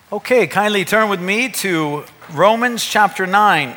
Okay, kindly turn with me to Romans chapter 9.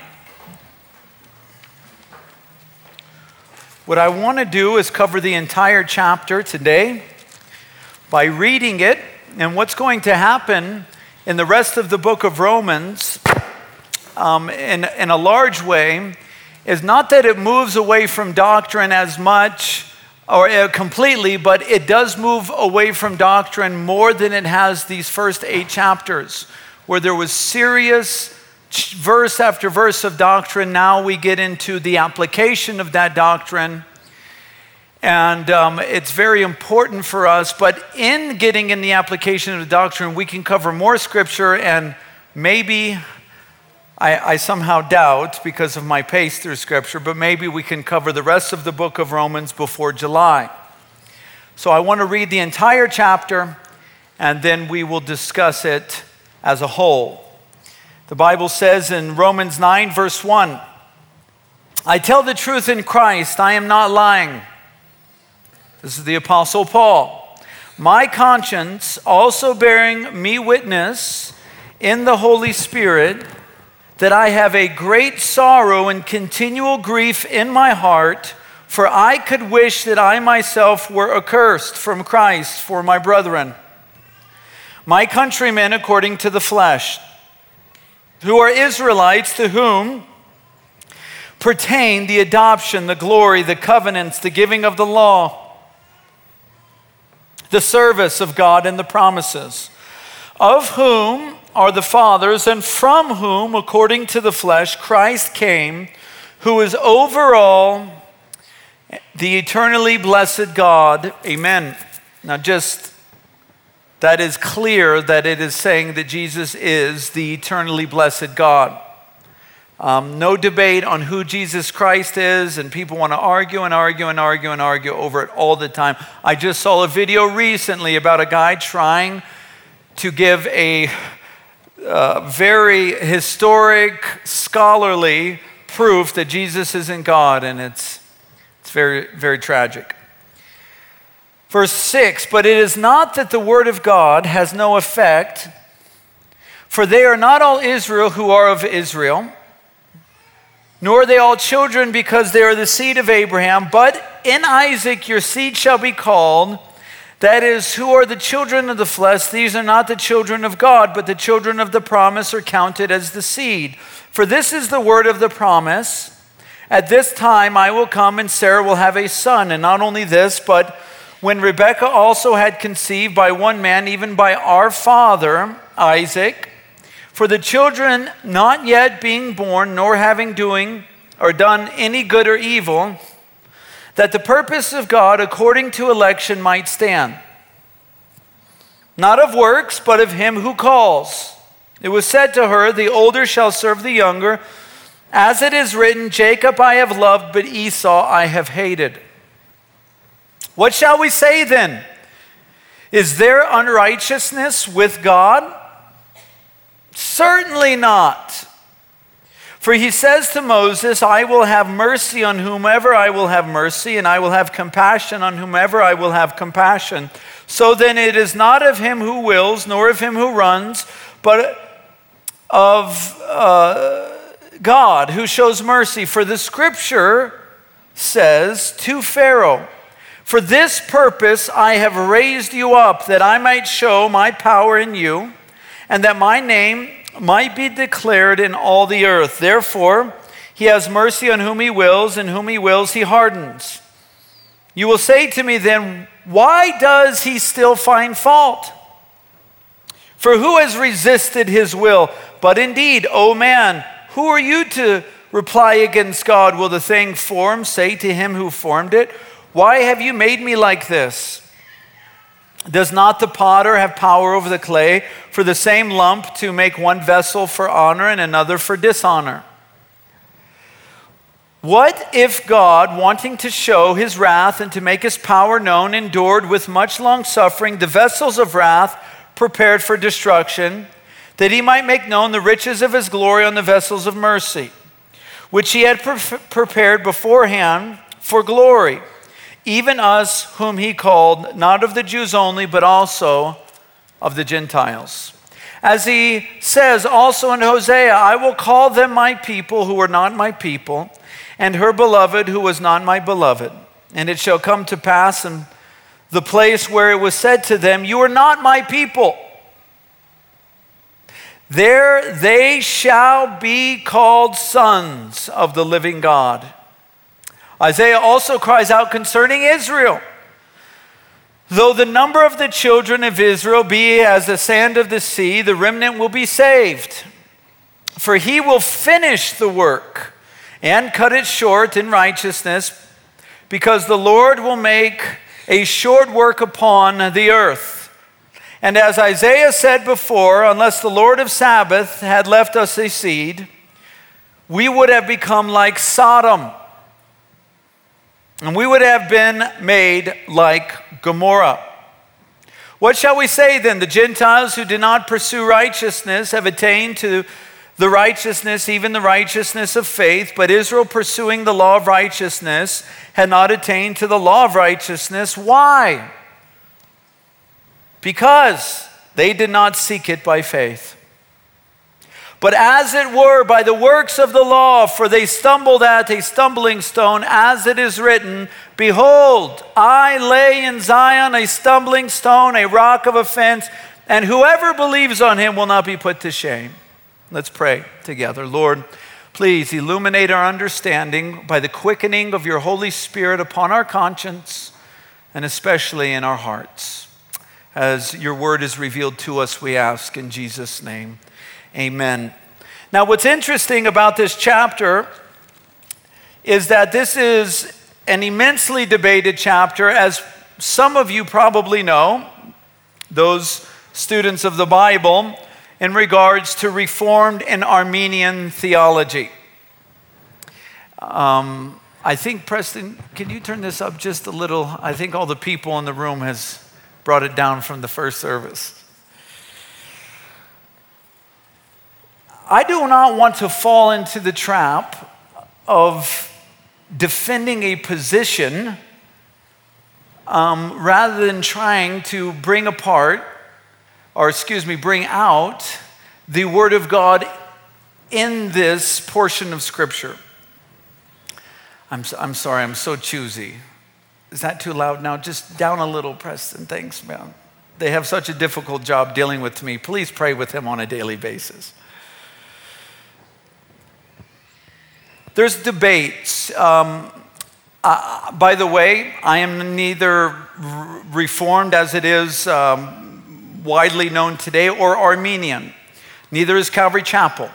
What I want to do is cover the entire chapter today by reading it, and what's going to happen in the rest of the book of Romans in a large way is not that it moves away from doctrine as much or completely, but it does move away from doctrine more than it has these first 8 chapters, where there was serious verse after verse of doctrine. Now we get into the application of that doctrine, and it's very important for us. But in getting in the application of the doctrine, we can cover more scripture, and maybe, I somehow doubt because of my pace through Scripture, but maybe we can cover the rest of the book of Romans before July. So I want to read the entire chapter, and then we will discuss it as a whole. The Bible says in Romans 9, verse 1, "I tell the truth in Christ, I am not lying." This is the Apostle Paul. "My conscience also bearing me witness in the Holy Spirit, that I have a great sorrow and continual grief in my heart, for I could wish that I myself were accursed from Christ for my brethren, my countrymen according to the flesh, who are Israelites, to whom pertain the adoption, the glory, the covenants, the giving of the law, the service of God and the promises, of whom are the fathers, and from whom, according to the flesh, Christ came, who is over all, the eternally blessed God." Amen. Now that is clear that it is saying that Jesus is the eternally blessed God. No debate on who Jesus Christ is, and people want to argue over it all the time. I just saw a video recently about a guy trying to give a very historic, scholarly proof that Jesus isn't God, and it's very, very tragic. Verse 6, "But it is not that the word of God has no effect, for they are not all Israel who are of Israel, nor are they all children because they are the seed of Abraham, but in Isaac your seed shall be called. That is, who are the children of the flesh, these are not the children of God, but the children of the promise are counted as the seed. For this is the word of the promise, at this time I will come and Sarah will have a son. And not only this, but when Rebekah also had conceived by one man, even by our father Isaac, for the children not yet being born, nor having done any good or evil, that the purpose of God according to election might stand. Not of works, but of him who calls. It was said to her, the older shall serve the younger. As it is written, Jacob I have loved, but Esau I have hated. What shall we say then? Is there unrighteousness with God? Certainly not. For he says to Moses, I will have mercy on whomever I will have mercy, and I will have compassion on whomever I will have compassion. So then it is not of him who wills, nor of him who runs, but of God who shows mercy. For the scripture says to Pharaoh, for this purpose I have raised you up, that I might show my power in you, and that my name might be declared in all the earth. Therefore, he has mercy on whom he wills, and whom he wills he hardens. You will say to me then, why does he still find fault? For who has resisted his will? But indeed, O man, who are you to reply against God? Will the thing formed say to him who formed it, why have you made me like this? Does not the potter have power over the clay for the same lump to make one vessel for honor and another for dishonor? What if God, wanting to show his wrath and to make his power known, endured with much long suffering the vessels of wrath prepared for destruction, that he might make known the riches of his glory on the vessels of mercy, which he had prepared beforehand for glory, even us whom he called, not of the Jews only, but also of the Gentiles. As he says also in Hosea, I will call them my people who were not my people, and her beloved who was not my beloved. And it shall come to pass in the place where it was said to them, you are not my people. There they shall be called sons of the living God. Isaiah also cries out concerning Israel. Though the number of the children of Israel be as the sand of the sea, the remnant will be saved. For he will finish the work and cut it short in righteousness, because the Lord will make a short work upon the earth. And as Isaiah said before, unless the Lord of Sabaoth had left us a seed, we would have become like Sodom, and we would have been made like Gomorrah. What shall we say then? The Gentiles who did not pursue righteousness have attained to the righteousness, even the righteousness of faith, but Israel pursuing the law of righteousness had not attained to the law of righteousness. Why? Because they did not seek it by faith, but as it were by the works of the law, for they stumbled at a stumbling stone, as it is written, behold, I lay in Zion a stumbling stone, a rock of offense, and whoever believes on him will not be put to shame. Let's pray together. Lord, please illuminate our understanding by the quickening of your Holy Spirit upon our conscience, and especially in our hearts. As your word is revealed to us, we ask in Jesus' name. Amen. Now, what's interesting about this chapter is that this is an immensely debated chapter, as some of you probably know, those students of the Bible, in regards to Reformed and Arminian theology. I think, Preston, can you turn this up just a little? I think all the people in the room has brought it down from the first service. I do not want to fall into the trap of defending a position rather than trying to bring out the Word of God in this portion of Scripture. I'm sorry, I'm so choosy. Is that too loud now? Just down a little, Preston. Thanks, man. They have such a difficult job dealing with me. Please pray with him on a daily basis. There's debates. By the way, I am neither Reformed, as it is widely known today, or Arminian. Neither is Calvary Chapel.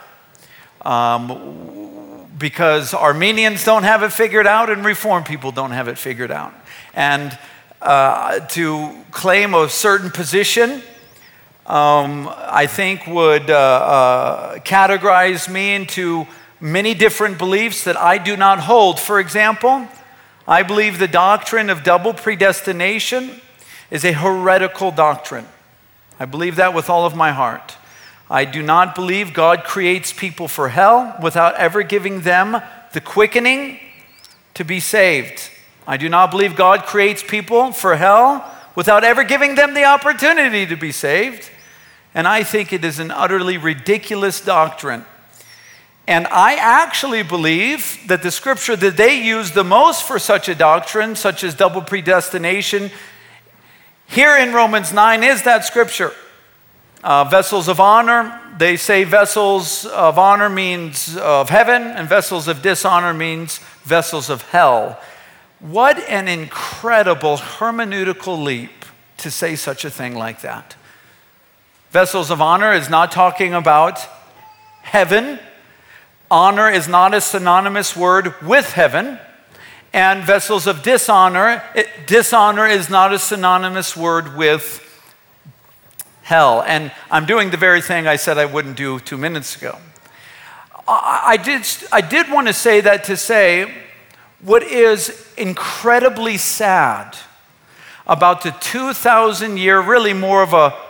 Because Arminians don't have it figured out and Reformed people don't have it figured out. And to claim a certain position, I think would categorize me into many different beliefs that I do not hold. For example, I believe the doctrine of double predestination is a heretical doctrine. I believe that with all of my heart. I do not believe God creates people for hell without ever giving them the quickening to be saved. I do not believe God creates people for hell without ever giving them the opportunity to be saved. And I think it is an utterly ridiculous doctrine. And I actually believe that the scripture that they use the most for such a doctrine, such as double predestination, here in Romans 9 is that scripture. Vessels of honor, they say vessels of honor means of heaven, and vessels of dishonor means vessels of hell. What an incredible hermeneutical leap to say such a thing like that. Vessels of honor is not talking about heaven. Honor is not a synonymous word with heaven. And vessels of dishonor is not a synonymous word with hell. And I'm doing the very thing I said I wouldn't do 2 minutes ago. I did want to say that to say what is incredibly sad about the 2,000-year, really more of a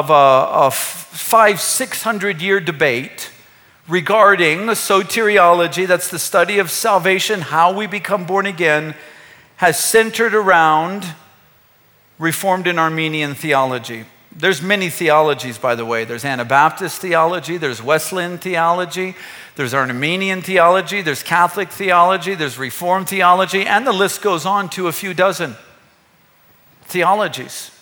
500-600-year debate regarding soteriology, that's the study of salvation, how we become born again, has centered around Reformed and Arminian theology. There's many theologies, by the way. There's Anabaptist theology, there's Wesleyan theology, there's Arminian theology, there's Catholic theology, there's Reformed theology, and the list goes on to a few dozen theologies.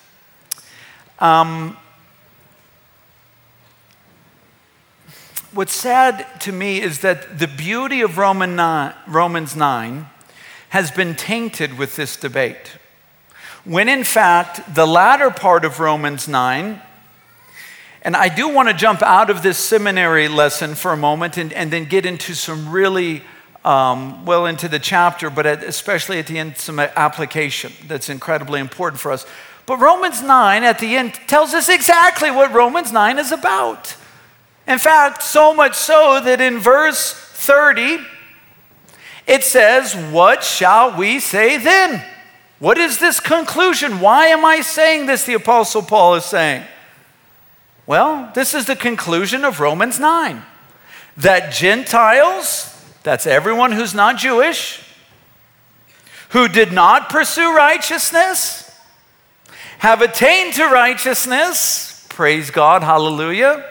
What's sad to me is that the beauty of Romans 9 has been tainted with this debate. When in fact, the latter part of Romans 9, and I do want to jump out of this seminary lesson for a moment and then get into some really, into the chapter, but especially at the end, some application that's incredibly important for us. But Romans 9 at the end tells us exactly what Romans 9 is about. In fact, so much so that in verse 30, it says, "What shall we say then?" What is this conclusion? Why am I saying this, the Apostle Paul is saying? Well, this is the conclusion of Romans 9. That Gentiles, that's everyone who's not Jewish, who did not pursue righteousness, have attained to righteousness, praise God, hallelujah,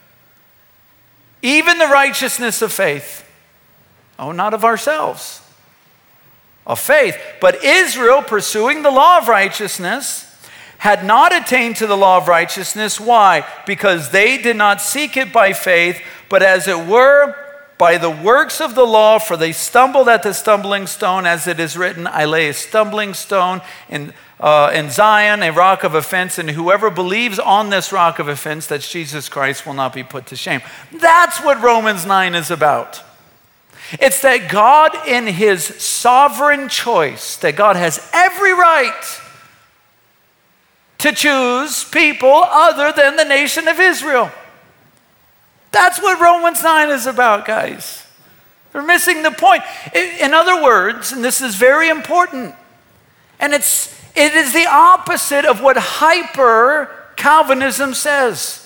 even the righteousness of faith. Oh, not of ourselves, of faith. But Israel, pursuing the law of righteousness, had not attained to the law of righteousness. Why? Because they did not seek it by faith, but as it were, by the works of the law, for they stumbled at the stumbling stone, as it is written, "I lay a stumbling stone in Zion, a rock of offense, and whoever believes on this rock of offense," that's Jesus Christ, "will not be put to shame." That's what Romans 9 is about. It's that God, in his sovereign choice, that God has every right to choose people other than the nation of Israel. That's what Romans 9 is about, guys. They're missing the point. In other words, and this is very important, and it is the opposite of what hyper-Calvinism says.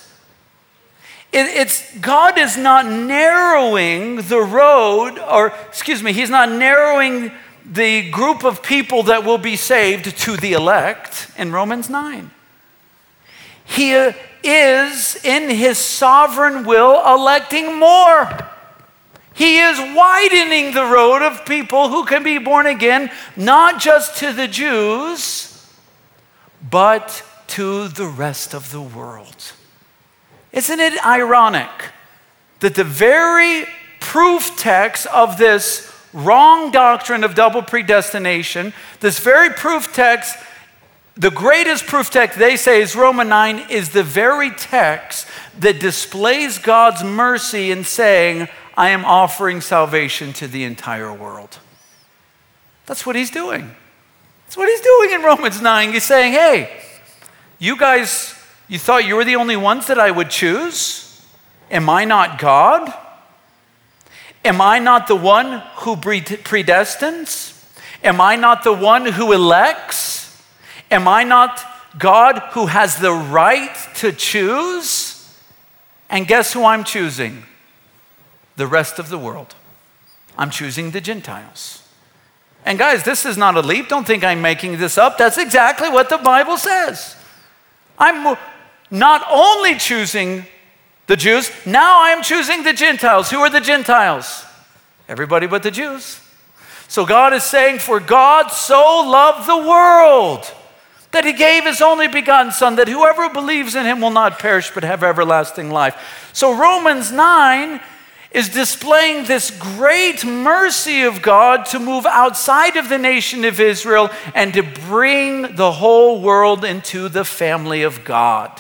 God is not narrowing the road, he's not narrowing the group of people that will be saved to the elect in Romans 9. He is, in his sovereign will, electing more. He is widening the road of people who can be born again, not just to the Jews, but to the rest of the world. Isn't it ironic that the very proof text of this wrong doctrine of double predestination, this very proof text, the greatest proof text they say is Romans 9, is the very text that displays God's mercy in saying, "I am offering salvation to the entire world." That's what he's doing. That's what he's doing in Romans 9. He's saying, hey, you guys, you thought you were the only ones that I would choose? Am I not God? Am I not the one who predestines? Am I not the one who elects? Am I not God who has the right to choose? And guess who I'm choosing? The rest of the world. I'm choosing the Gentiles. And guys, this is not a leap. Don't think I'm making this up. That's exactly what the Bible says. I'm not only choosing the Jews, now I'm choosing the Gentiles. Who are the Gentiles? Everybody but the Jews. So God is saying, for God so loved the world that he gave his only begotten Son, that whoever believes in him will not perish but have everlasting life. So Romans 9 is displaying this great mercy of God to move outside of the nation of Israel and to bring the whole world into the family of God.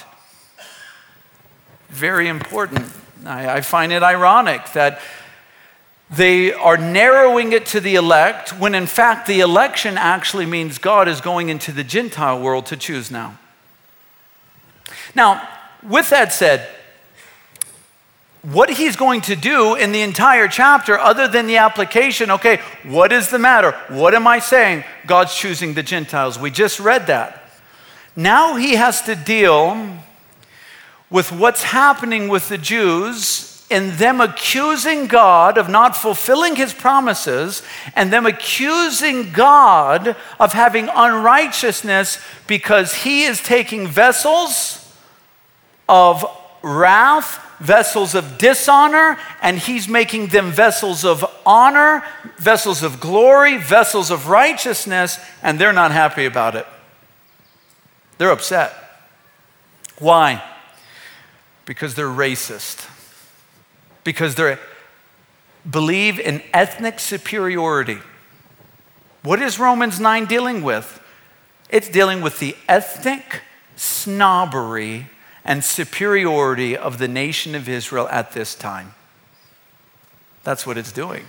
Very important. I find it ironic that they are narrowing it to the elect when in fact the election actually means God is going into the Gentile world to choose now. Now, with that said, what he's going to do in the entire chapter, other than the application, okay, what is the matter? What am I saying? God's choosing the Gentiles. We just read that. Now he has to deal with what's happening with the Jews and them accusing God of not fulfilling his promises and them accusing God of having unrighteousness because he is taking vessels of wrath, vessels of dishonor, and he's making them vessels of honor, vessels of glory, vessels of righteousness, and they're not happy about it. They're upset. Why? Because they're racist. Because they believe in ethnic superiority. What is Romans 9 dealing with? It's dealing with the ethnic snobbery and superiority of the nation of Israel at this time. That's what it's doing.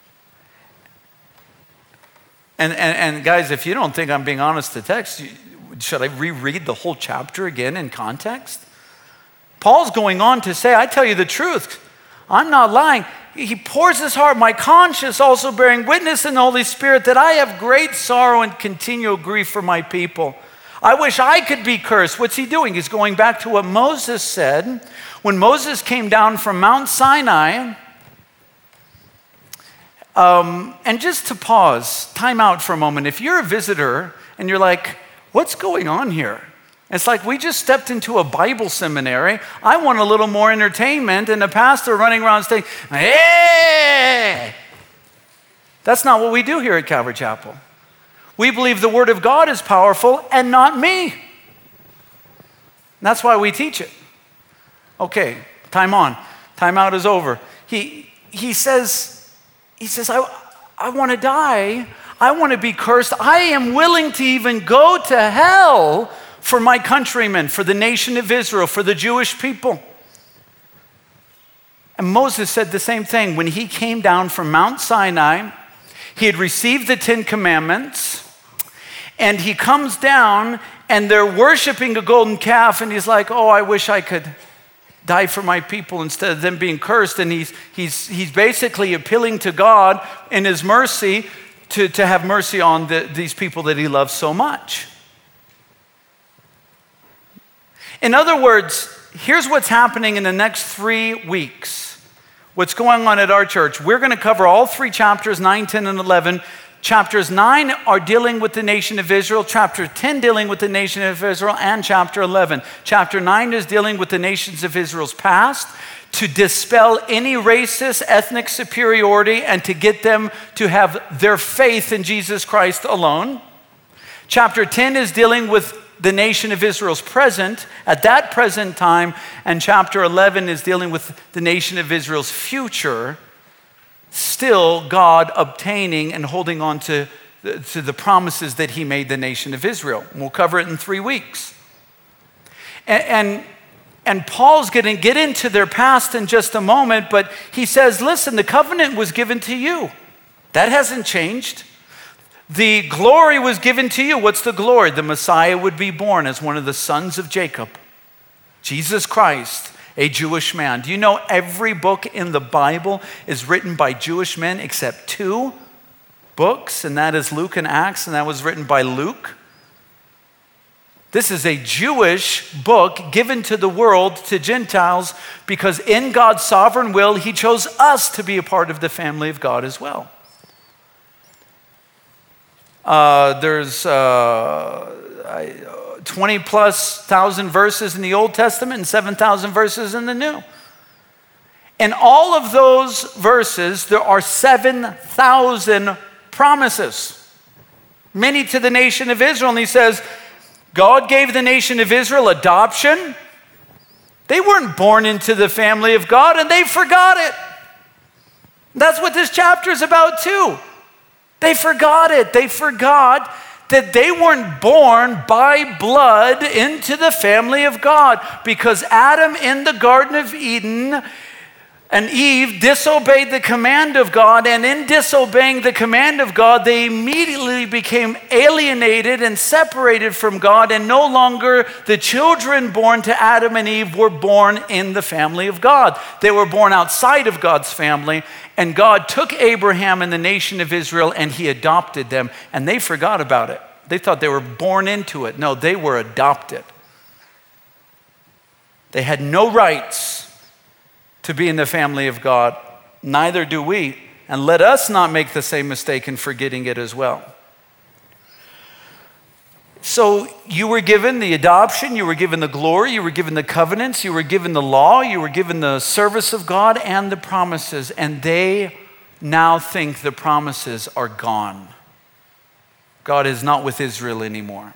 And guys, if you don't think I'm being honest to text, should I reread the whole chapter again in context? Paul's going on to say, I tell you the truth. I'm not lying. He pours his heart, my conscience also bearing witness in the Holy Spirit that I have great sorrow and continual grief for my people. I wish I could be cursed. What's he doing? He's going back to what Moses said when Moses came down from Mount Sinai. And just to pause, time out for a moment. If you're a visitor and you're like, what's going on here? It's like we just stepped into a Bible seminary. I want a little more entertainment, and a pastor running around saying, hey! That's not what we do here at Calvary Chapel. We believe the Word of God is powerful and not me. That's why we teach it. Okay, time out is over. He says, I want to die. I want to be cursed. I am willing to even go to hell for my countrymen, for the nation of Israel, for the Jewish people. And Moses said the same thing. When he came down from Mount Sinai, he had received the 10 Commandments, and he comes down, and they're worshiping a golden calf, and he's like, oh, I wish I could die for my people instead of them being cursed. And he's basically appealing to God in his mercy to have mercy on these people that he loves so much. In other words, here's what's happening in the next 3 weeks. What's going on at our church. We're going to cover all 3 chapters, 9, 10, and 11. Chapters 9 are dealing with the nation of Israel. Chapter 10 dealing with the nation of Israel. And chapter 11. Chapter 9 is dealing with the nations of Israel's past, to dispel any racist ethnic superiority and to get them to have their faith in Jesus Christ alone. Chapter 10 is dealing with the nation of Israel's present, at that present time, and chapter 11 is dealing with the nation of Israel's future, still God obtaining and holding on to the promises that he made the nation of Israel. We'll cover it in 3 weeks. And Paul's going to get into their past in just a moment, but he says, listen, the covenant was given to you. That hasn't changed. The glory was given to you. What's the glory? The Messiah would be born as one of the sons of Jacob. Jesus Christ, a Jewish man. Do you know every book in the Bible is written by Jewish men except 2 books, and that is Luke and Acts, and that was written by Luke. This is a Jewish book given to the world, to Gentiles, because in God's sovereign will, he chose us to be a part of the family of God as well. There's 20 plus thousand verses in the Old Testament and 7,000 verses in the New. In all of those verses, there are 7,000 promises, many to the nation of Israel. And he says, God gave the nation of Israel adoption. They weren't born into the family of God, and they forgot it. That's what this chapter is about too. They forgot it. They forgot that they weren't born by blood into the family of God, because Adam in the Garden of Eden and Eve disobeyed the command of God, and in disobeying the command of God, they immediately became alienated and separated from God, and no longer the children born to Adam and Eve were born in the family of God. They were born outside of God's family, and God took Abraham and the nation of Israel and he adopted them, and they forgot about it. They thought they were born into it. No, they were adopted. They had no rights to be in the family of God. Neither do we. And let us not make the same mistake in forgetting it as well. So you were given the adoption, you were given the glory, you were given the covenants, you were given the law, you were given the service of God and the promises, and they now think the promises are gone. God is not with Israel anymore.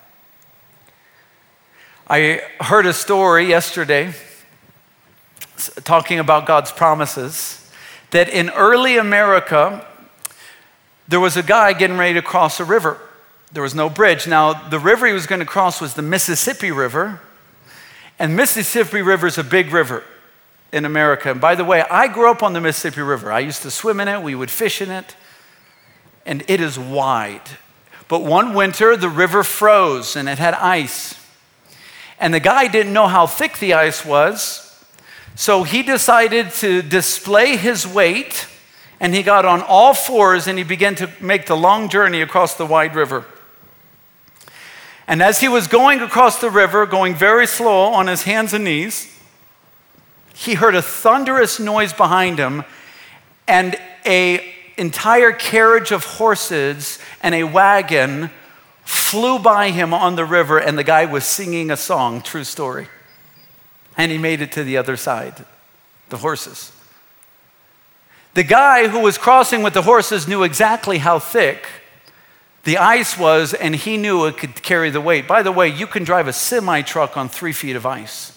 I heard a story yesterday talking about God's promises, that in early America, there was a guy getting ready to cross a river. There was no bridge. Now, the river he was going to cross was the Mississippi River, and Mississippi River is a big river in America. And by the way, I grew up on the Mississippi River. I used to swim in it, we would fish in it, and it is wide. But one winter, the river froze, and it had ice. And the guy didn't know how thick the ice was, so he decided to display his weight, and he got on all fours, and he began to make the long journey across the wide river. And as he was going across the river, going very slow on his hands and knees, he heard a thunderous noise behind him, and an entire carriage of horses and a wagon flew by him on the river, and the guy was singing a song, true story. And he made it to the other side, the horses. The guy who was crossing with the horses knew exactly how thick the ice was, and he knew it could carry the weight. By the way, you can drive a semi-truck on 3 feet of ice.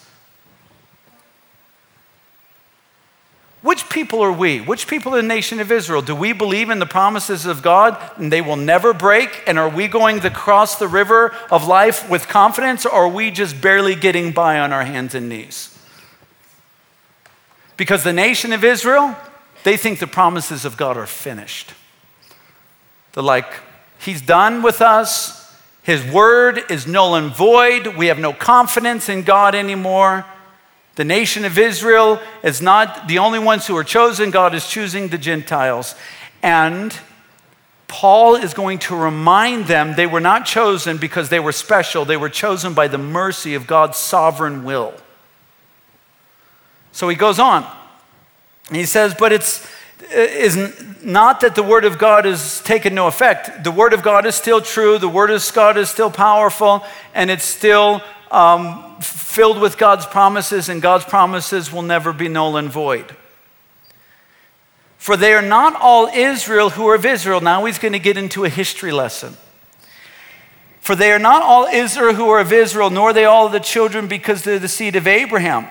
Which people are we? Which people in the nation of Israel? Do we believe in the promises of God and they will never break? And are we going to cross the river of life with confidence, or are we just barely getting by on our hands and knees? Because the nation of Israel, they think the promises of God are finished. They're like, He's done with us. His word is null and void. We have no confidence in God anymore. The nation of Israel is not the only ones who are chosen. God is choosing the Gentiles. And Paul is going to remind them they were not chosen because they were special. They were chosen by the mercy of God's sovereign will. So he goes on. He says, but it's not that the word of God has taken no effect. The word of God is still true. The word of God is still powerful, and it's still filled with God's promises, and God's promises will never be null and void. For they are not all Israel who are of Israel. Now he's going to get into a history lesson. For they are not all Israel who are of Israel, nor are they all the children because they're the seed of Abraham.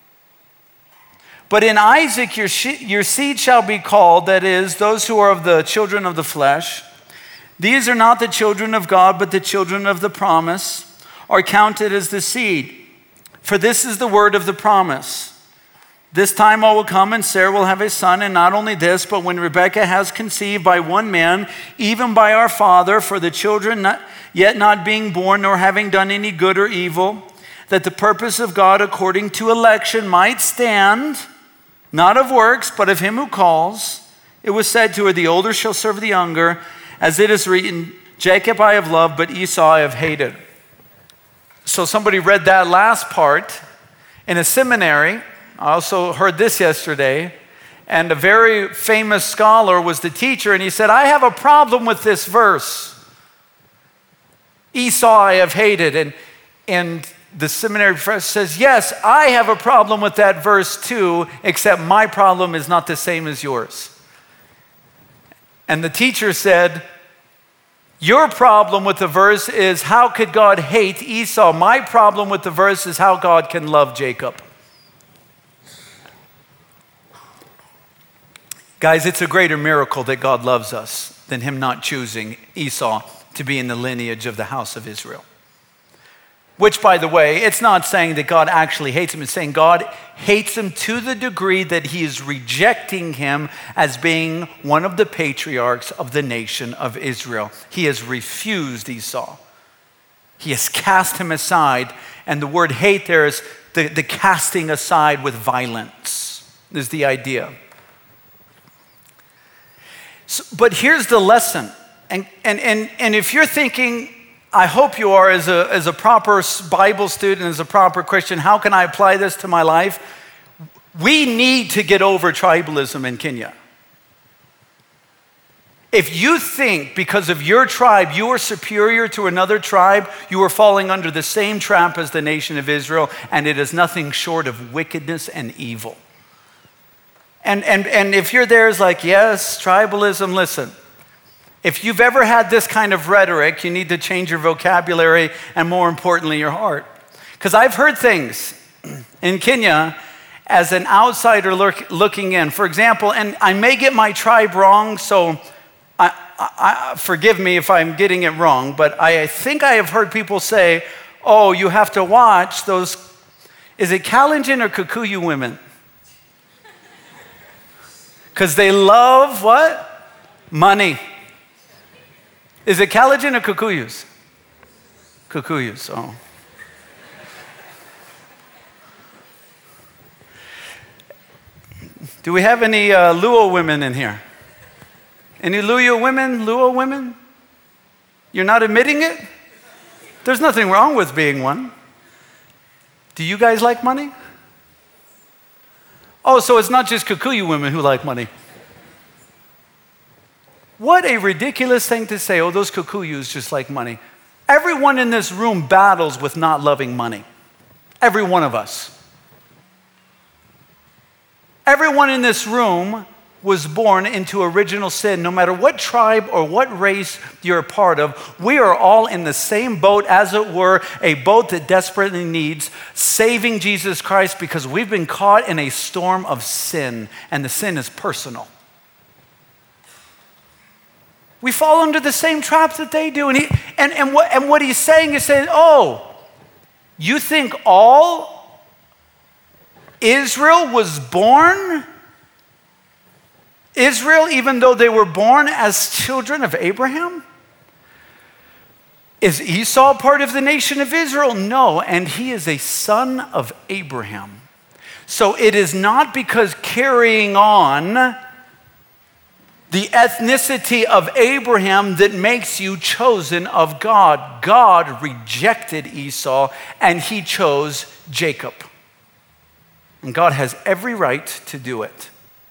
But in Isaac your seed shall be called, that is, those who are of the children of the flesh. These are not the children of God, but the children of the promise are counted as the seed. For this is the word of the promise. This time I will come, and Sarah will have a son, and not only this, but when Rebekah has conceived by one man, even by our father, for the children yet not being born, nor having done any good or evil, that the purpose of God according to election might stand, not of works, but of him who calls. It was said to her, the older shall serve the younger, as it is written, Jacob I have loved, but Esau I have hated. So somebody read that last part in a seminary. I also heard this yesterday, and a very famous scholar was the teacher, and he said, I have a problem with this verse. Esau I have hated. And the seminary professor says, yes, I have a problem with that verse too, except my problem is not the same as yours. And the teacher said, your problem with the verse is how could God hate Esau? My problem with the verse is how God can love Jacob. Guys, it's a greater miracle that God loves us than him not choosing Esau to be in the lineage of the house of Israel. Which, by the way, it's not saying that God actually hates him. It's saying God hates him to the degree that he is rejecting him as being one of the patriarchs of the nation of Israel. He has refused Esau. He has cast him aside. And the word hate there is the casting aside with violence is the idea. So, but here's the lesson. And if you're thinking, I hope you are as a proper Bible student, as a proper Christian, how can I apply this to my life? We need to get over tribalism in Kenya. If you think because of your tribe you are superior to another tribe, you are falling under the same trap as the nation of Israel, and it is nothing short of wickedness and evil. And if you're there, it's like, yes, tribalism, listen. If you've ever had this kind of rhetoric, you need to change your vocabulary and, more importantly, your heart. Because I've heard things in Kenya as an outsider looking in. For example, and I may get my tribe wrong, so forgive me if I'm getting it wrong, but I think I have heard people say, oh, you have to watch those, is it Kalenjin or Kikuyu women? Because they love what? Money. Is it Kalenjin or Kikuyus? Kikuyus, oh. Do we have any Luo women in here? Any Luo women? You're not admitting it? There's nothing wrong with being one. Do you guys like money? Oh, so it's not just Kikuyu women who like money. What a ridiculous thing to say, oh, those Kikuyus just like money. Everyone in this room battles with not loving money. Every one of us. Everyone in this room was born into original sin. No matter what tribe or what race you're a part of, we are all in the same boat, as it were, a boat that desperately needs saving Jesus Christ, because we've been caught in a storm of sin, and the sin is personal. We fall under the same traps that they do. And what he's saying is saying, oh, you think all Israel was born? Israel, even though they were born as children of Abraham? Is Esau part of the nation of Israel? No, and he is a son of Abraham. So it is not because carrying on the ethnicity of Abraham that makes you chosen of God. God rejected Esau and he chose Jacob. And God has every right to do it.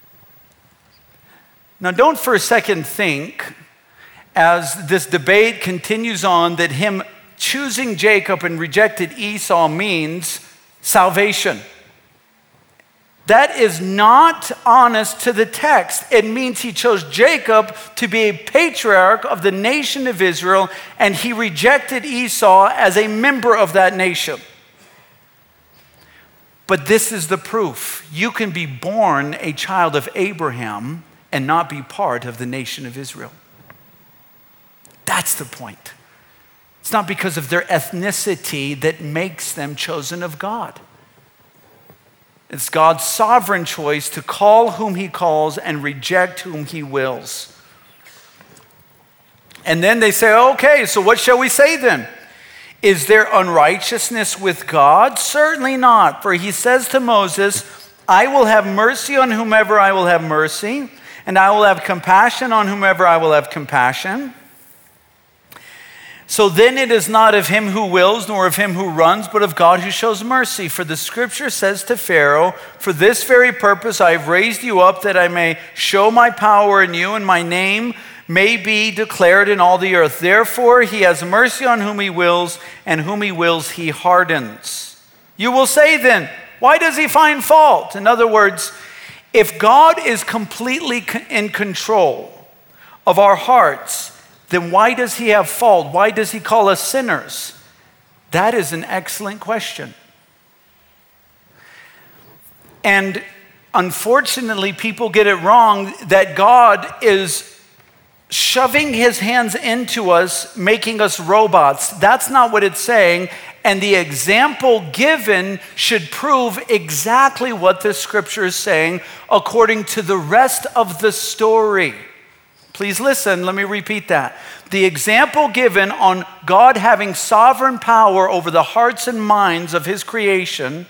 Now, don't for a second think, as this debate continues on, that him choosing Jacob and rejected Esau means salvation. That is not honest to the text. It means he chose Jacob to be a patriarch of the nation of Israel, and he rejected Esau as a member of that nation. But this is the proof. You can be born a child of Abraham and not be part of the nation of Israel. That's the point. It's not because of their ethnicity that makes them chosen of God. It's God's sovereign choice to call whom he calls and reject whom he wills. And then they say, okay, so what shall we say then? Is there unrighteousness with God? Certainly not. For he says to Moses, I will have mercy on whomever I will have mercy, and I will have compassion on whomever I will have compassion. So then it is not of him who wills, nor of him who runs, but of God who shows mercy. For the scripture says to Pharaoh, for this very purpose I have raised you up, that I may show my power in you, and my name may be declared in all the earth. Therefore he has mercy on whom he wills, and whom he wills he hardens. You will say then, why does he find fault? In other words, if God is completely in control of our hearts, then why does he have fault? Why does he call us sinners? That is an excellent question. And unfortunately, people get it wrong that God is shoving his hands into us, making us robots. That's not what it's saying. And the example given should prove exactly what this scripture is saying according to the rest of the story. Please listen, let me repeat that. The example given on God having sovereign power over the hearts and minds of his creation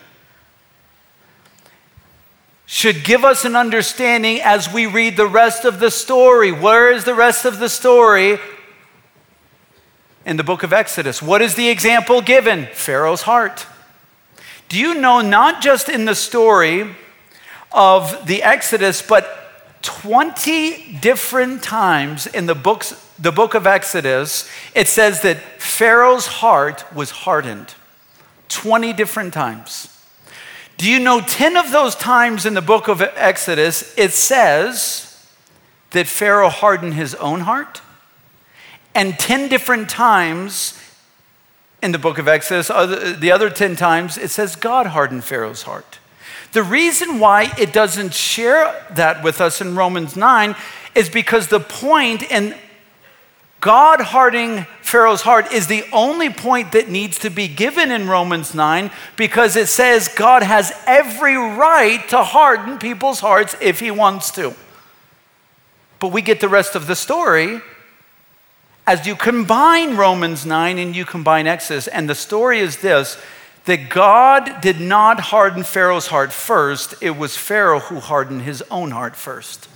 should give us an understanding as we read the rest of the story. Where is the rest of the story? In the book of Exodus. What is the example given? Pharaoh's heart. Do you know, not just in the story of the Exodus, but 20 different times in the book of Exodus, it says that Pharaoh's heart was hardened. 20 different times. Do you know 10 of those times in the book of Exodus, it says that Pharaoh hardened his own heart? And 10 different times in the book of Exodus, the other 10 times, it says God hardened Pharaoh's heart. The reason why it doesn't share that with us in Romans 9 is because the point in God hardening Pharaoh's heart is the only point that needs to be given in Romans 9, because it says God has every right to harden people's hearts if he wants to. But we get the rest of the story as you combine Romans 9 and you combine Exodus. And the story is this, that God did not harden Pharaoh's heart first. It was Pharaoh who hardened his own heart first.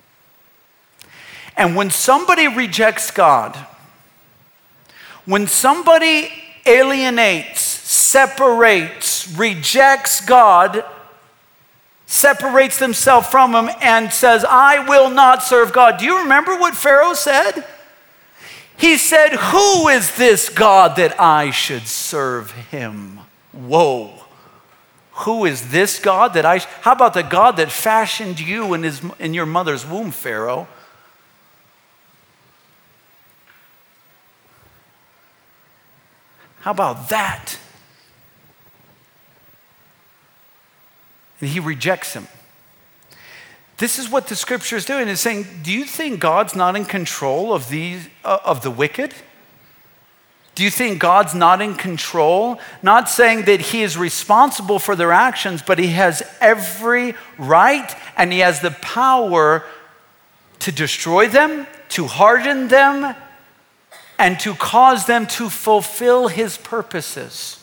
And when somebody rejects God, when somebody alienates, separates, rejects God, separates themselves from him and says, I will not serve God. Do you remember what Pharaoh said? He said, who is this God that I should serve him? Whoa. Who is this God that how about the God that fashioned you in your mother's womb, Pharaoh? How about that? And he rejects him. This is what the scripture is doing. It's saying, do you think God's not in control of the wicked? Do you think God's not in control? Not saying that he is responsible for their actions, but he has every right and he has the power to destroy them, to harden them, and to cause them to fulfill his purposes.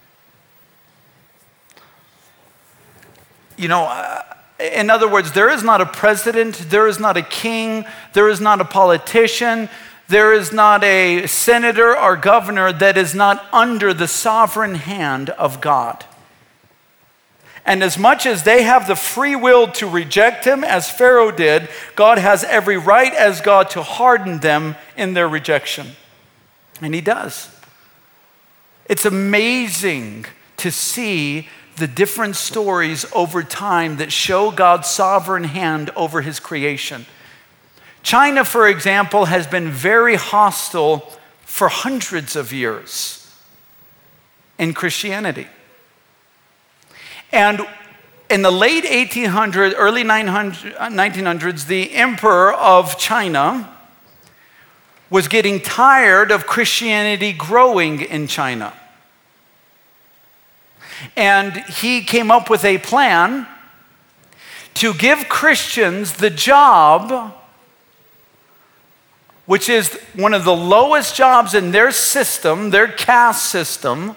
You know, in other words, there is not a president, there is not a king, there is not a politician, there is not a senator or governor that is not under the sovereign hand of God. And as much as they have the free will to reject him, as Pharaoh did, God has every right as God to harden them in their rejection. And he does. It's amazing to see the different stories over time that show God's sovereign hand over his creation. China, for example, has been very hostile for hundreds of years in Christianity. And in the late 1800s, early 1900s, the emperor of China was getting tired of Christianity growing in China. And he came up with a plan to give Christians the job, which is one of the lowest jobs in their system, their caste system.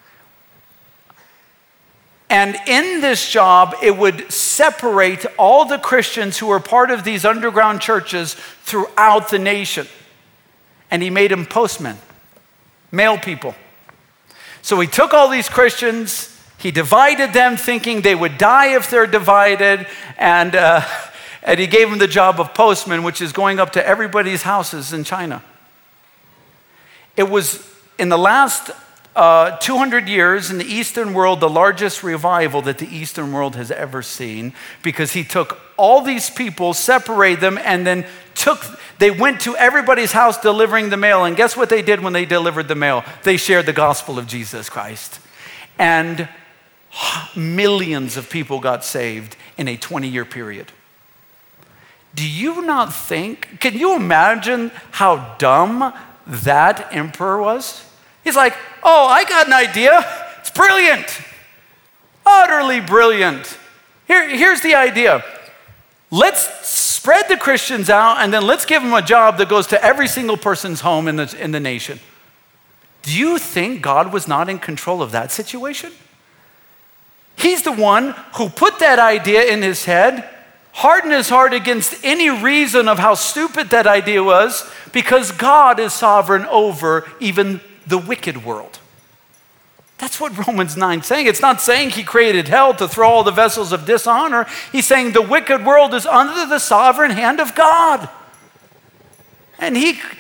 And in this job, it would separate all the Christians who were part of these underground churches throughout the nation. And he made them postmen, mail people. So he took all these Christians, he divided them thinking they would die if they're divided, and he gave them the job of postman, which is going up to everybody's houses in China. It was in the last 200 years in the Eastern world, the largest revival that the Eastern world has ever seen, because he took all these people, separated them, and then they went to everybody's house delivering the mail. And guess what they did when they delivered the mail? They shared the gospel of Jesus Christ. And millions of people got saved in a 20-year period. Do you not think, can you imagine how dumb that emperor was? He's like, oh, I got an idea. It's brilliant. Utterly brilliant. Here's the idea. Let's spread the Christians out, and then let's give them a job that goes to every single person's home in the nation. Do you think God was not in control of that situation? He's the one who put that idea in his head, hardened his heart against any reason of how stupid that idea was, because God is sovereign over even the wicked world. That's what Romans 9 is saying. It's not saying he created hell to throw all the vessels of dishonor. He's saying the wicked world is under the sovereign hand of God. And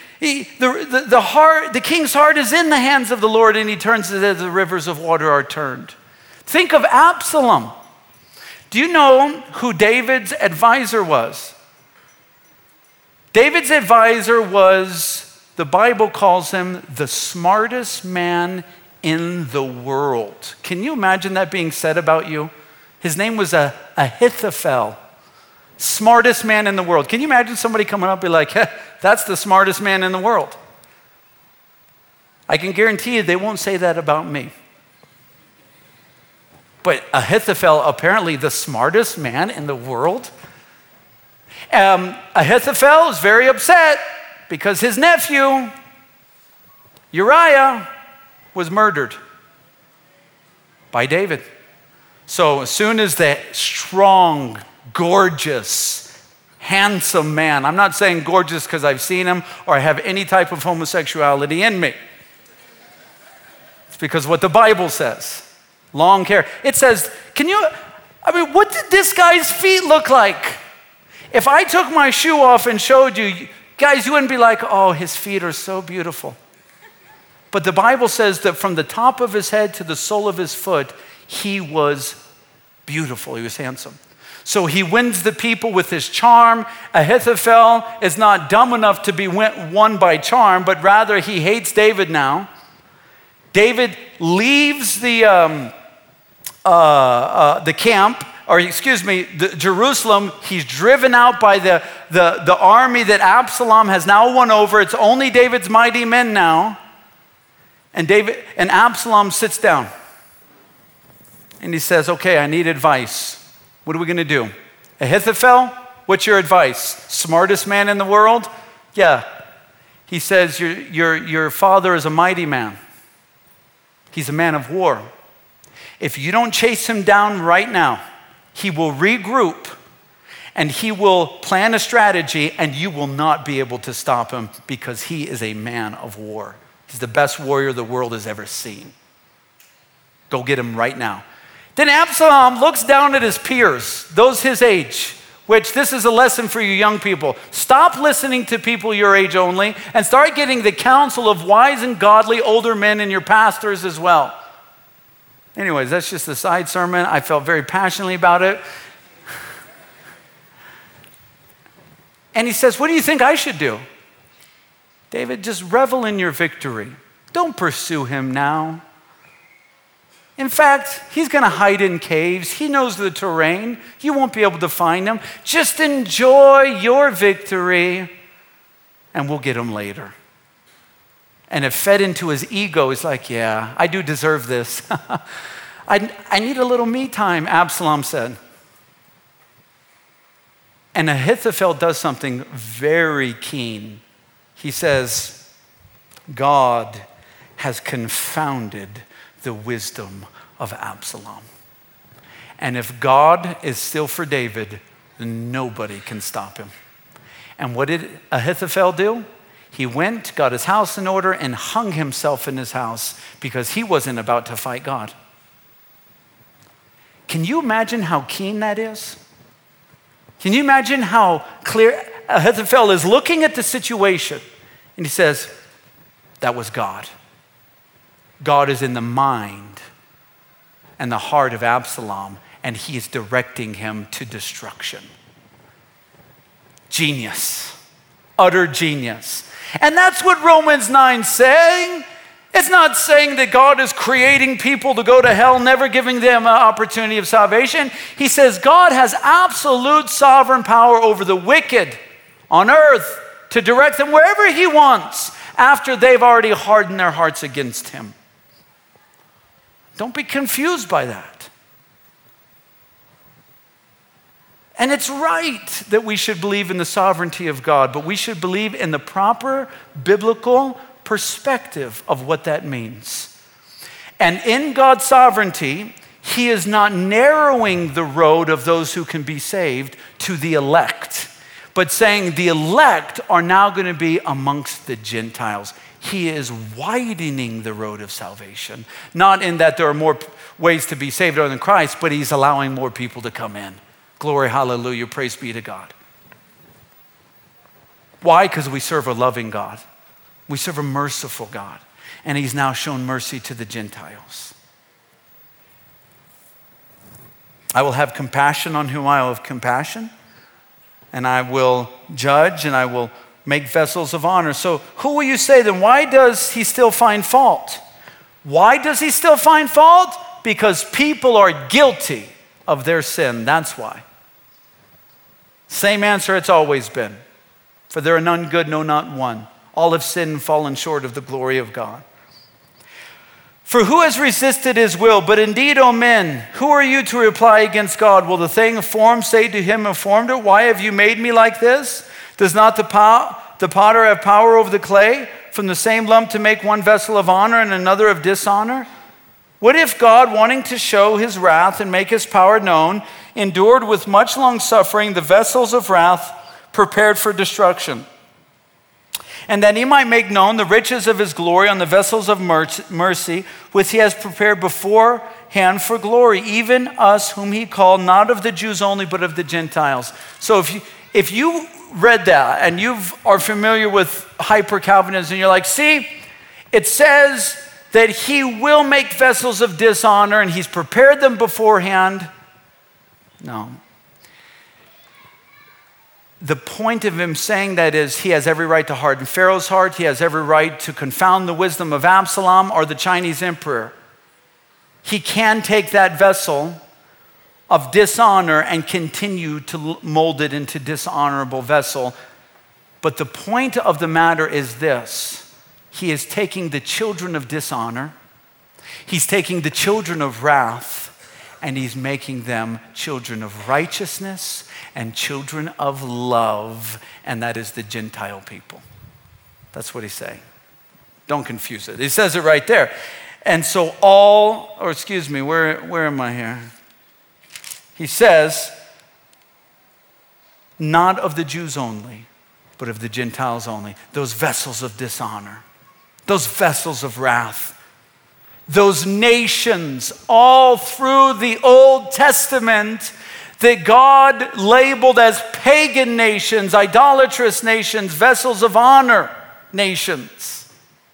the king's heart is in the hands of the Lord, and he turns it as the rivers of water are turned. Think of Absalom. Do you know who David's advisor was? David's advisor was, the Bible calls him the smartest man in the world. Can you imagine that being said about you? His name was Ahithophel. Smartest man in the world. Can you imagine somebody coming up and be like, that's the smartest man in the world? I can guarantee you they won't say that about me. But Ahithophel, apparently the smartest man in the world. Ahithophel is very upset because his nephew, Uriah, was murdered by David. So as soon as the strong, gorgeous, handsome man, I'm not saying gorgeous because I've seen him or I have any type of homosexuality in me. It's because what the Bible says. Long hair. It says, what did this guy's feet look like? If I took my shoe off and showed you, guys, you wouldn't be like, oh, his feet are so beautiful. But the Bible says that from the top of his head to the sole of his foot, he was beautiful. He was handsome. So he wins the people with his charm. Ahithophel is not dumb enough to be won by charm, but rather he hates David now. David leaves the camp, Jerusalem. He's driven out by the army that Absalom has now won over. It's only David's mighty men now. And Absalom sits down. And he says, okay, I need advice. What are we going to do? Ahithophel, what's your advice? Smartest man in the world? Yeah. He says, your father is a mighty man. He's a man of war. If you don't chase him down right now, he will regroup and he will plan a strategy and you will not be able to stop him because he is a man of war. He's the best warrior the world has ever seen. Go get him right now. Then Absalom looks down at his peers, those his age, which this is a lesson for you young people. Stop listening to people your age only and start getting the counsel of wise and godly older men and your pastors as well. Anyways, that's just a side sermon. I felt very passionately about it. And he says, what do you think I should do? David, just revel in your victory. Don't pursue him now. In fact, he's going to hide in caves. He knows the terrain. You won't be able to find him. Just enjoy your victory, and we'll get him later. And it fed into his ego. He's like, yeah, I do deserve this. I need a little me time, Absalom said. And Ahithophel does something very keen. He says, God has confounded the wisdom of Absalom. And if God is still for David, then nobody can stop him. And what did Ahithophel do? He went, got his house in order, and hung himself in his house because he wasn't about to fight God. Can you imagine how keen that is? Can you imagine how clear Ahithophel is looking at the situation? And he says, that was God. God is in the mind and the heart of Absalom, and he is directing him to destruction. Genius. Utter genius. And that's what Romans 9 is saying. It's not saying that God is creating people to go to hell, never giving them an opportunity of salvation. He says God has absolute sovereign power over the wicked on earth to direct them wherever he wants after they've already hardened their hearts against him. Don't be confused by that. And it's right that we should believe in the sovereignty of God, but we should believe in the proper biblical perspective of what that means. And in God's sovereignty, he is not narrowing the road of those who can be saved to the elect, but saying the elect are now going to be amongst the Gentiles. He is widening the road of salvation. Not in that there are more ways to be saved other than Christ, but he's allowing more people to come in. Glory, hallelujah, praise be to God. Why? Because we serve a loving God. We serve a merciful God. And he's now shown mercy to the Gentiles. I will have compassion on whom I will have compassion, and I will judge, and I will make vessels of honor. So who will you say then? Why does he still find fault? Why does he still find fault? Because people are guilty of their sin. That's why. Same answer it's always been. For there are none good, no, not one. All have sinned and fallen short of the glory of God. For who has resisted his will? But indeed, O men, who are you to reply against God? Will the thing formed say to him who formed it, why have you made me like this? Does not the potter have power over the clay, from the same lump to make one vessel of honor and another of dishonor? What if God, wanting to show his wrath and make his power known, endured with much long suffering the vessels of wrath prepared for destruction, and that he might make known the riches of his glory on the vessels of mercy, which he has prepared beforehand for glory, even us whom he called, not of the Jews only, but of the Gentiles. So if you read that and you are familiar with hyper-Calvinism, you're like, see, it says that he will make vessels of dishonor and he's prepared them beforehand. No. The point of him saying that is he has every right to harden Pharaoh's heart. He has every right to confound the wisdom of Absalom or the Chinese emperor. He can take that vessel of dishonor and continue to mold it into dishonorable vessel. But the point of the matter is this. He is taking the children of dishonor. He's taking the children of wrath, and he's making them children of righteousness and children of love, and that is the Gentile people. That's what he's saying. Don't confuse it. He says it right there. And so where am I here? He says, not of the Jews only, but of the Gentiles only. Those vessels of dishonor, those vessels of wrath, those nations all through the Old Testament that God labeled as pagan nations, idolatrous nations, vessels of honor nations.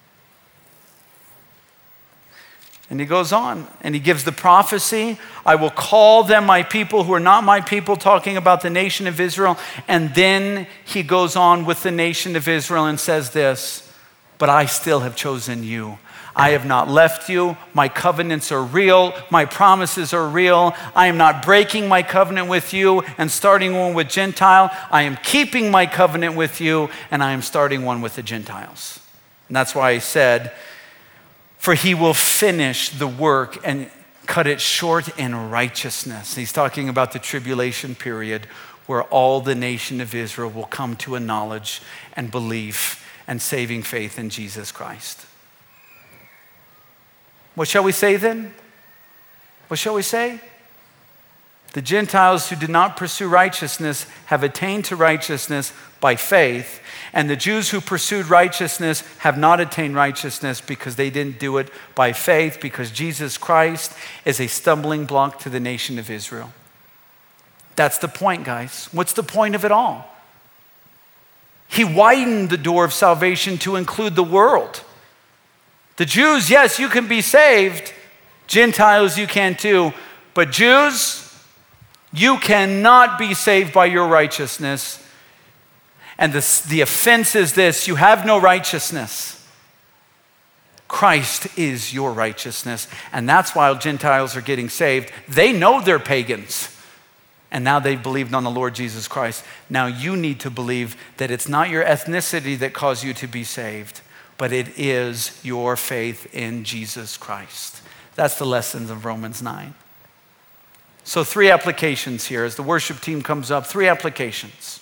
And he goes on and he gives the prophecy, I will call them my people who are not my people, talking about the nation of Israel. And then he goes on with the nation of Israel and says this, but I still have chosen you. I have not left you. My covenants are real. My promises are real. I am not breaking my covenant with you and starting one with Gentile. I am keeping my covenant with you, and I am starting one with the Gentiles. And that's why he said, for he will finish the work and cut it short in righteousness. He's talking about the tribulation period where all the nation of Israel will come to a knowledge and belief and saving faith in Jesus Christ. What shall we say then? What shall we say? The Gentiles who did not pursue righteousness have attained to righteousness by faith, and the Jews who pursued righteousness have not attained righteousness because they didn't do it by faith, because Jesus Christ is a stumbling block to the nation of Israel. That's the point, guys. What's the point of it all? He widened the door of salvation to include the world. The Jews, yes, you can be saved. Gentiles, you can too. But Jews, you cannot be saved by your righteousness. And the offense is this, you have no righteousness. Christ is your righteousness. And that's why Gentiles are getting saved. They know they're pagans. And now they've believed on the Lord Jesus Christ. Now you need to believe that it's not your ethnicity that caused you to be saved, but it is your faith in Jesus Christ. That's the lessons of Romans 9. So 3 applications here as the worship team comes up. 3 applications.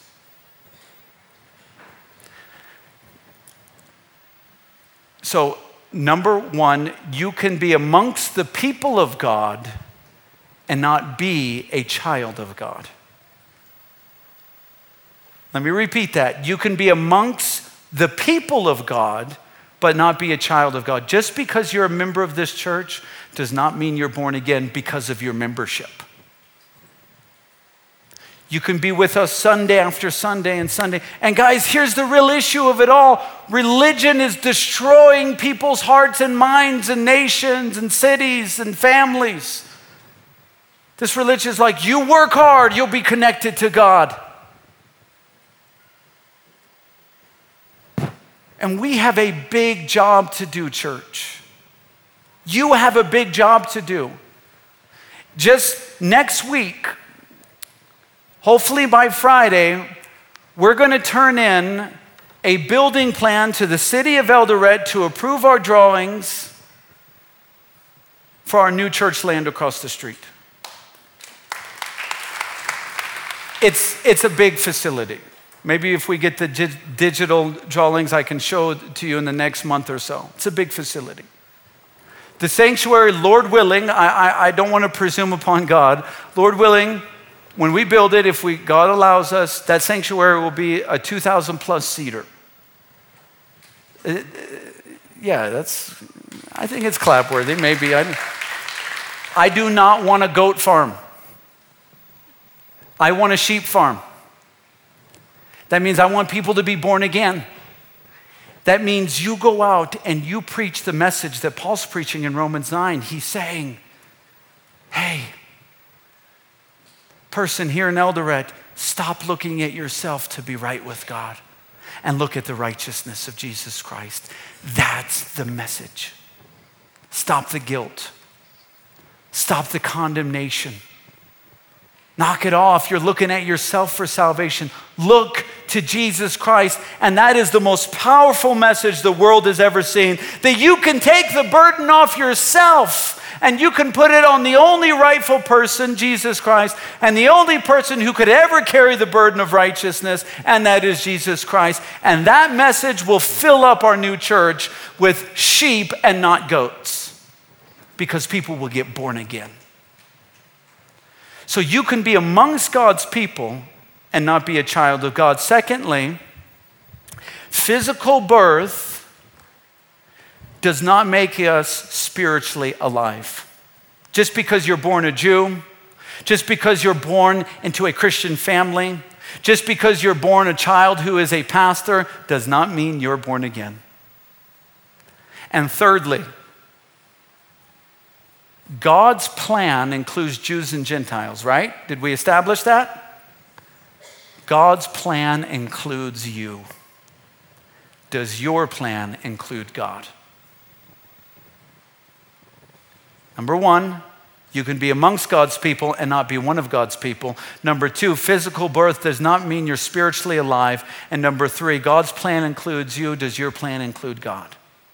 So number 1, you can be amongst the people of God and not be a child of God. Let me repeat that. You can be amongst the people of God, but not be a child of God. Just because you're a member of this church does not mean you're born again because of your membership. You can be with us Sunday after Sunday and Sunday. And guys, here's the real issue of it all. Religion is destroying people's hearts and minds and nations and cities and families. This religion is like, you work hard, you'll be connected to God. And we have a big job to do, church. You have a big job to do. Just next week, hopefully by Friday, we're going to turn in a building plan to the city of Eldoret to approve our drawings for our new church land across the street. It's a big facility. Maybe if we get the digital drawings, I can show it to you in the next month or so. It's a big facility. The sanctuary, Lord willing, I don't want to presume upon God. Lord willing, when we build it, if God allows us, that sanctuary will be a 2,000 plus seater. I think it's clapworthy, maybe. I do not want a goat farm. I want a sheep farm. That means I want people to be born again. That means you go out and you preach the message that Paul's preaching in Romans 9. He's saying, hey, person here in Eldoret, stop looking at yourself to be right with God and look at the righteousness of Jesus Christ. That's the message. Stop the guilt. Stop the condemnation. Knock it off. You're looking at yourself for salvation. Look to Jesus Christ. And that is the most powerful message the world has ever seen. That you can take the burden off yourself and you can put it on the only rightful person, Jesus Christ, and the only person who could ever carry the burden of righteousness, and that is Jesus Christ. And that message will fill up our new church with sheep and not goats, because people will get born again. So you can be amongst God's people and not be a child of God. Secondly, physical birth does not make us spiritually alive. Just because you're born a Jew, just because you're born into a Christian family, just because you're born a child who is a pastor, does not mean you're born again. And thirdly, God's plan includes Jews and Gentiles, right? Did we establish that? God's plan includes you. Does your plan include God? Number one, you can be amongst God's people and not be one of God's people. Number two, physical birth does not mean you're spiritually alive. And number three, God's plan includes you. Does your plan include God?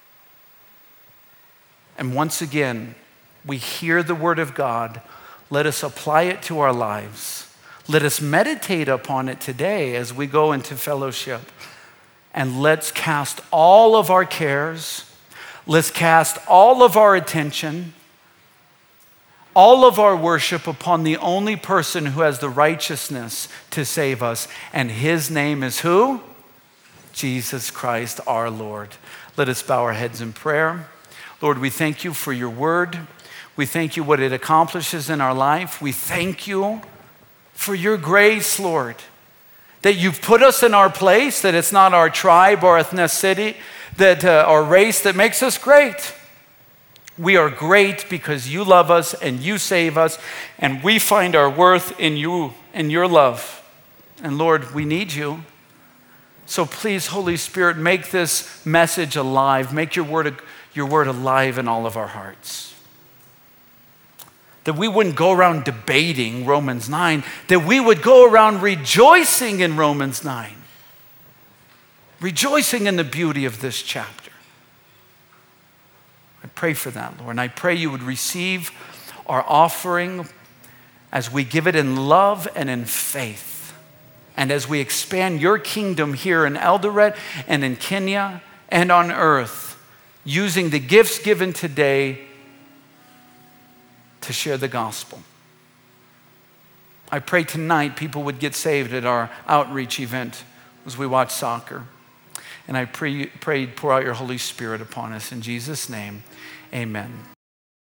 And once again, we hear the word of God. Let us apply it to our lives. Let us meditate upon it today as we go into fellowship. And let's cast all of our cares. Let's cast all of our attention, all of our worship upon the only person who has the righteousness to save us. And his name is who? Jesus Christ our Lord. Let us bow our heads in prayer. Lord, we thank you for your word. We thank you what it accomplishes in our life. We thank you for your grace, Lord, that you've put us in our place, that it's not our tribe or ethnicity, that our race that makes us great. We are great because you love us and you save us, and we find our worth in you and your love. And Lord, we need you. So please, Holy Spirit, make this message alive. Make your word alive in all of our hearts. That we wouldn't go around debating Romans 9, that we would go around rejoicing in Romans 9. Rejoicing in the beauty of this chapter. I pray for that, Lord. And I pray you would receive our offering as we give it in love and in faith. And as we expand your kingdom here in Eldoret and in Kenya and on earth, using the gifts given today to share the gospel. I pray tonight people would get saved at our outreach event as we watch soccer. And I pray pour out your Holy Spirit upon us. In Jesus' name, amen.